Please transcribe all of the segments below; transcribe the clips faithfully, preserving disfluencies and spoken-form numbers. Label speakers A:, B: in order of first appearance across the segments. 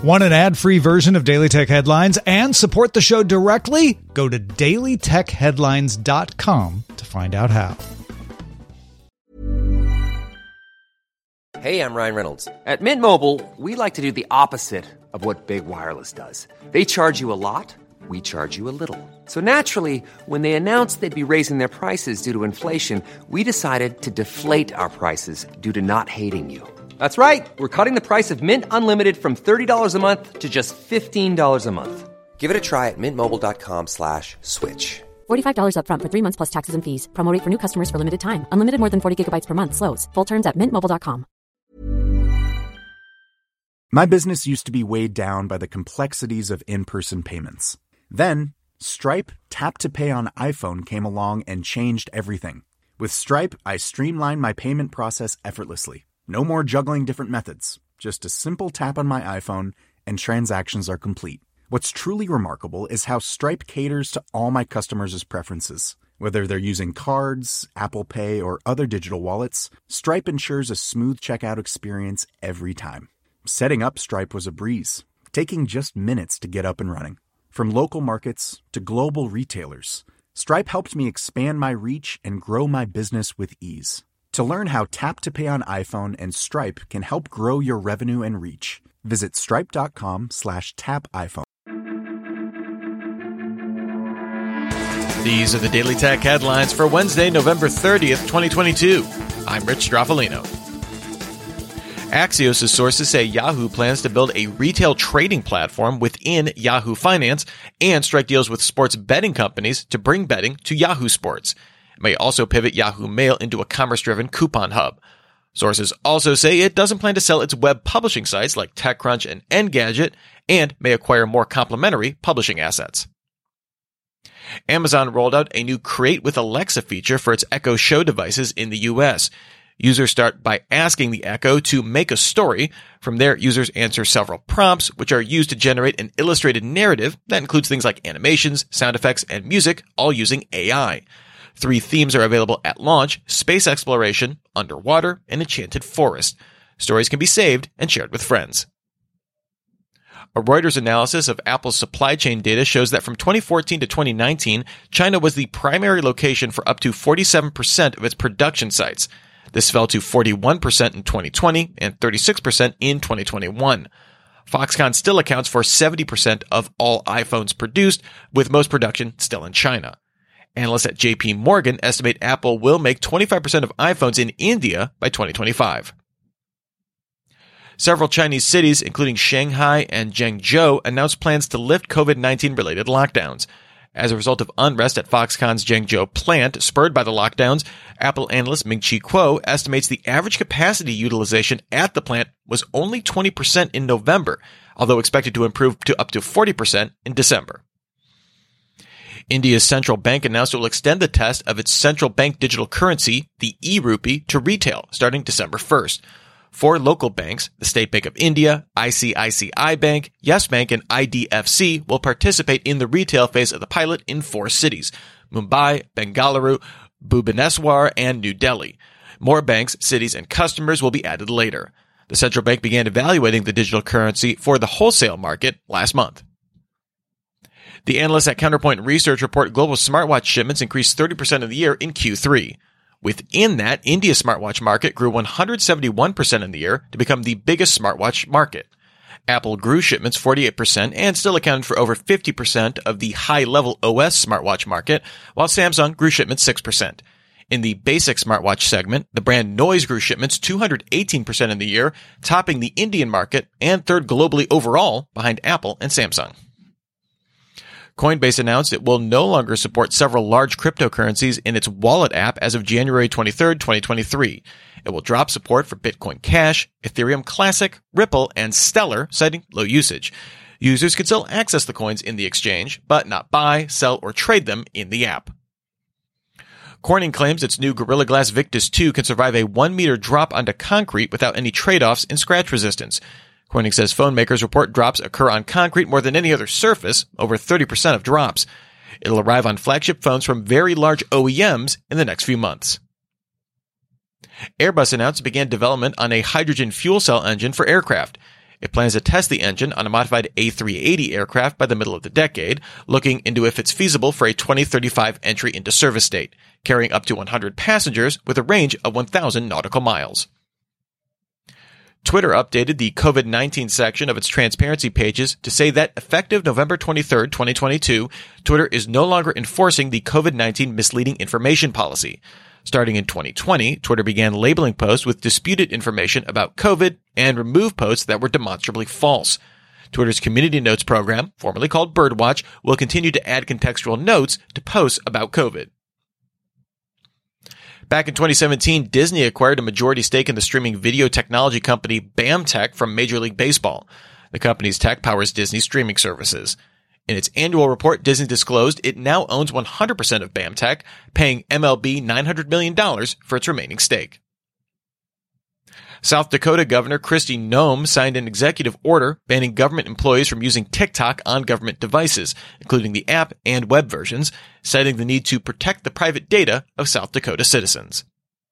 A: Want an ad-free version of Daily Tech Headlines and support the show directly? Go to daily tech headlines dot com to find out how.
B: Hey, I'm Ryan Reynolds. At Mint Mobile, we like to do the opposite of what Big Wireless does. They charge you a lot, we charge you a little. So naturally, when they announced they'd be raising their prices due to inflation, we decided to deflate our prices due to not hating you. That's right. We're cutting the price of Mint Unlimited from thirty dollars a month to just fifteen dollars a month. Give it a try at mintmobile.com slash switch.
C: forty-five dollars up front for three months plus taxes and fees. Promo rate for new customers for limited time. Unlimited more than forty gigabytes per month. Slows full terms at mint mobile dot com.
D: My business used to be weighed down by the complexities of in-person payments. Then, Stripe Tap to Pay on iPhone came along and changed everything. With Stripe, I streamlined my payment process effortlessly. No more juggling different methods. Just a simple tap on my iPhone and transactions are complete. What's truly remarkable is how Stripe caters to all my customers' preferences. Whether they're using cards, Apple Pay, or other digital wallets, Stripe ensures a smooth checkout experience every time. Setting up Stripe was a breeze, taking just minutes to get up and running. From local markets to global retailers, Stripe helped me expand my reach and grow my business with ease. To learn how Tap to Pay on iPhone and Stripe can help grow your revenue and reach, visit stripe.com slash tap iPhone.
E: These are the Daily Tech headlines for Wednesday, November thirtieth, twenty twenty-two. I'm Rich Straffolino. Axios' sources say Yahoo plans to build a retail trading platform within Yahoo Finance and strike deals with sports betting companies to bring betting to Yahoo Sports. It may also pivot Yahoo Mail into a commerce-driven coupon hub. Sources also say it doesn't plan to sell its web publishing sites like TechCrunch and Engadget and may acquire more complementary publishing assets. Amazon rolled out a new Create with Alexa feature for its Echo Show devices in the U S. Users start by asking the Echo to make a story. From there, users answer several prompts, which are used to generate an illustrated narrative that includes things like animations, sound effects, and music, all using A I. Three themes are available at launch: space exploration, underwater, and enchanted forest. Stories can be saved and shared with friends. A Reuters analysis of Apple's supply chain data shows that from twenty fourteen to twenty nineteen, China was the primary location for up to forty-seven percent of its production sites. This fell to forty-one percent in twenty twenty and thirty-six percent in twenty twenty-one. Foxconn still accounts for seventy percent of all iPhones produced, with most production still in China. Analysts at J P Morgan estimate Apple will make twenty-five percent of iPhones in India by twenty twenty-five. Several Chinese cities, including Shanghai and Zhengzhou, announced plans to lift COVID nineteen related lockdowns. As a result of unrest at Foxconn's Zhengzhou plant spurred by the lockdowns, Apple analyst Ming-Chi Kuo estimates the average capacity utilization at the plant was only twenty percent in November, although expected to improve to up to forty percent in December. India's central bank announced it will extend the test of its central bank digital currency, the e-rupee, to retail starting December first. Four local banks, the State Bank of India, I C I C I Bank, Yes Bank, and I D F C, will participate in the retail phase of the pilot in four cities: Mumbai, Bengaluru, Bhubaneswar, and New Delhi. More banks, cities, and customers will be added later. The central bank began evaluating the digital currency for the wholesale market last month. The analysts at Counterpoint Research report global smartwatch shipments increased thirty percent of the year in Q three. Within that, India's smartwatch market grew one hundred seventy-one percent in the year to become the biggest smartwatch market. Apple grew shipments forty-eight percent and still accounted for over fifty percent of the high-level O S smartwatch market, while Samsung grew shipments six percent. In the basic smartwatch segment, the brand Noise grew shipments two hundred eighteen percent in the year, topping the Indian market and third globally overall behind Apple and Samsung. Coinbase announced it will no longer support several large cryptocurrencies in its wallet app as of January twenty-third, twenty twenty-three. It will drop support for Bitcoin Cash, Ethereum Classic, Ripple, and Stellar, citing low usage. Users can still access the coins in the exchange, but not buy, sell, or trade them in the app. Corning claims its new Gorilla Glass Victus two can survive a one meter drop onto concrete without any trade-offs in scratch resistance. Corning says phone makers report drops occur on concrete more than any other surface, over thirty percent of drops. It'll arrive on flagship phones from very large O E Ms in the next few months. Airbus announced it began development on a hydrogen fuel cell engine for aircraft. It plans to test the engine on a modified A three eighty aircraft by the middle of the decade, looking into if it's feasible for a twenty thirty-five entry into service date, carrying up to one hundred passengers with a range of one thousand nautical miles. Twitter updated the COVID nineteen section of its transparency pages to say that effective November twenty-third, twenty twenty-two, Twitter is no longer enforcing the COVID nineteen misleading information policy. Starting in twenty twenty, Twitter began labeling posts with disputed information about COVID and removed posts that were demonstrably false. Twitter's Community Notes program, formerly called Birdwatch, will continue to add contextual notes to posts about COVID. Back in twenty seventeen, Disney acquired a majority stake in the streaming video technology company BAMTech from Major League Baseball. The company's tech powers Disney's streaming services. In its annual report, Disney disclosed it now owns one hundred percent of BAMTech, paying M L B nine hundred million dollars for its remaining stake. South Dakota Governor Kristi Noem signed an executive order banning government employees from using TikTok on government devices, including the app and web versions, citing the need to protect the private data of South Dakota citizens.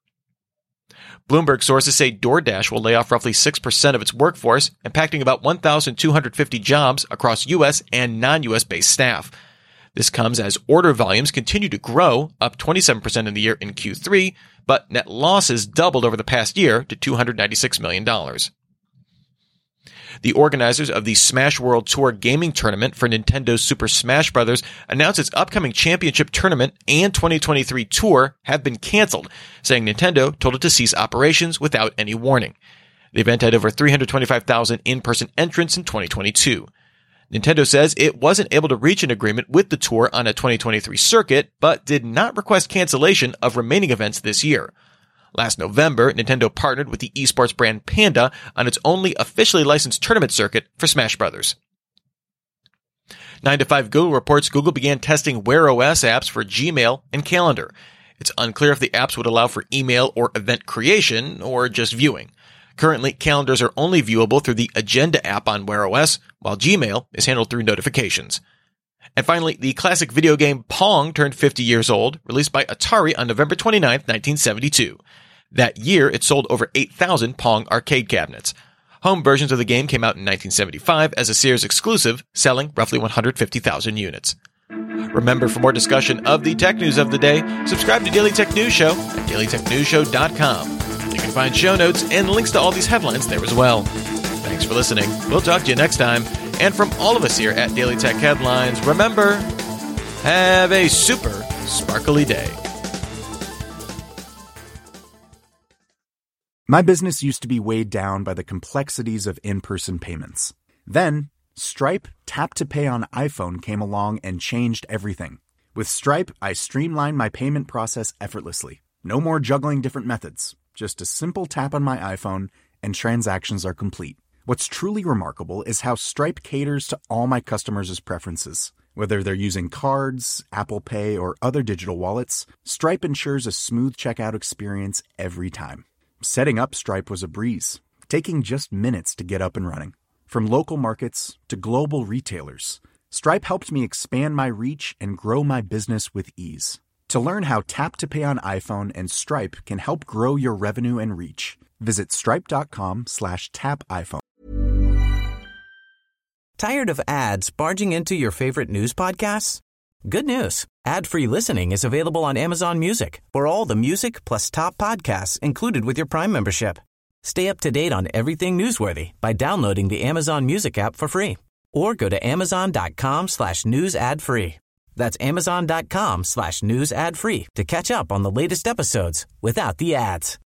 E: Bloomberg sources say DoorDash will lay off roughly six percent of its workforce, impacting about one thousand two hundred fifty jobs across U S and non-U S based staff. This comes as order volumes continue to grow, up twenty-seven percent in the year in Q three, but net losses doubled over the past year to two hundred ninety-six million dollars. The organizers of the Smash World Tour gaming tournament for Nintendo's Super Smash Bros. Announced its upcoming championship tournament and twenty twenty-three tour have been canceled, saying Nintendo told it to cease operations without any warning. The event had over three hundred twenty-five thousand in-person entrants in twenty twenty-two. Nintendo says it wasn't able to reach an agreement with the tour on a twenty twenty-three circuit, but did not request cancellation of remaining events this year. Last November, Nintendo partnered with the esports brand Panda on its only officially licensed tournament circuit for Smash Bros. nine to five Google reports Google began testing Wear O S apps for Gmail and Calendar. It's unclear if the apps would allow for email or event creation, or just viewing. Currently, calendars are only viewable through the Agenda app on Wear O S, while Gmail is handled through notifications. And finally, the classic video game Pong turned fifty years old, released by Atari on November twenty-ninth, nineteen seventy-two. That year, it sold over eight thousand Pong arcade cabinets. Home versions of the game came out in nineteen seventy-five as a Sears exclusive, selling roughly one hundred fifty thousand units. Remember, for more discussion of the tech news of the day, subscribe to Daily Tech News Show at daily tech news show dot com. You can find show notes and links to all these headlines there as well. Thanks for listening. We'll talk to you next time. And from all of us here at Daily Tech Headlines, remember, have a super sparkly day.
D: My business used to be weighed down by the complexities of in-person payments. Then, Stripe Tap to Pay on iPhone came along and changed everything. With Stripe, I streamlined my payment process effortlessly. No more juggling different methods. Just a simple tap on my iPhone and transactions are complete. What's truly remarkable is how Stripe caters to all my customers' preferences. Whether they're using cards, Apple Pay, or other digital wallets, Stripe ensures a smooth checkout experience every time. Setting up Stripe was a breeze, taking just minutes to get up and running. From local markets to global retailers, Stripe helped me expand my reach and grow my business with ease. To learn how Tap to Pay on iPhone and Stripe can help grow your revenue and reach, visit stripe.com slash tap iPhone.
F: Tired of ads barging into your favorite news podcasts? Good news. Ad-free listening is available on Amazon Music for all the music plus top podcasts included with your Prime membership. Stay up to date on everything newsworthy by downloading the Amazon Music app for free or go to amazon.com slash news ad free. That's amazon.com slash news ad free to catch up on the latest episodes without the ads.